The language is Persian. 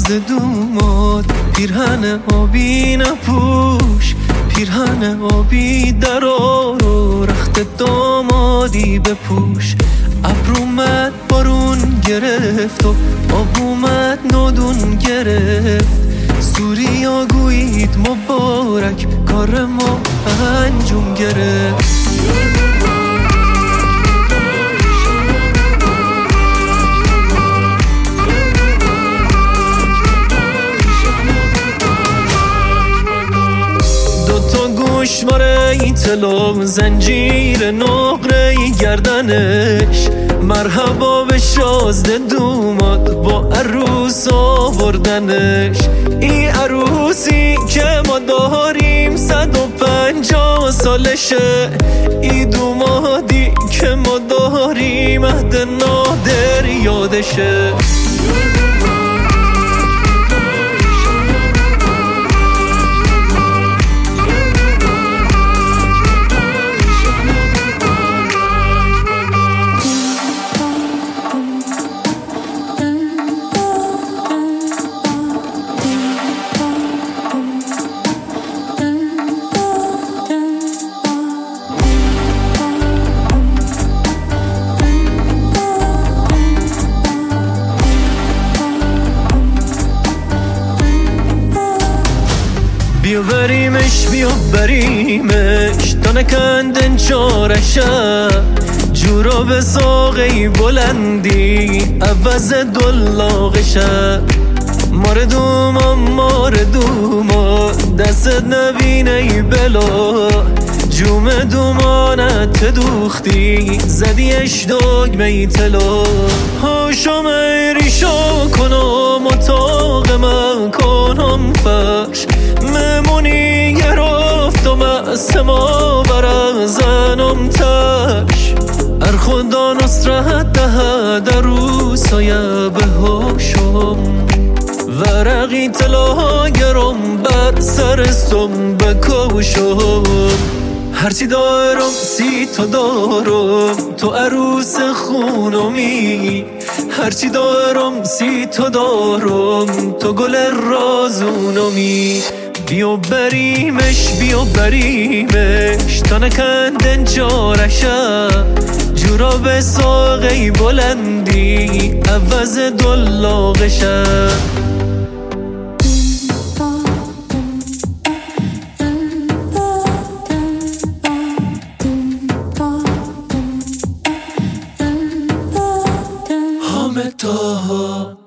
شازده دوماد، پیرهن آبی نپوش، پیرهن آبی در آرو، رخت دامادی بپوش. ابر اومد بارون گرفت و آب اومد نادون گرفت، سوریا گویید مبارک کار ما انجام گرفت. گوشواره طلا، زنجیر نقره گردنش، مرحبا به شازده دوماد با عروس آوردنش. این عروسی که ما داریم 150 سالشه، این دومادی که ما داریم عهد نادر یادشه. بیا بریمش بیا بریمش تا نکندن چارشه، جورا به ساقی بلندی عوض دلاغشه. مار دوما دستت نبینه ای بلا، جوم دومانت دوختی زدیش دگمه طلا. هاشم ریشا کنم اتاق من کنم فرش، ممونی گرفتم از ما برم زنم تش. ار خدا نصرت دهد عروسای به هاشم، ورقی طلا گرم بر سر سم بکوشم. هرچی دارم 30 تا دارم تو عروس خونمی، هرچی دارم 30 تا دارم تو گل رازونمی. بیا بریمش تا نکندن چارشه، جورا به ساقی بلندی عوض دلاغشه. حامد طاها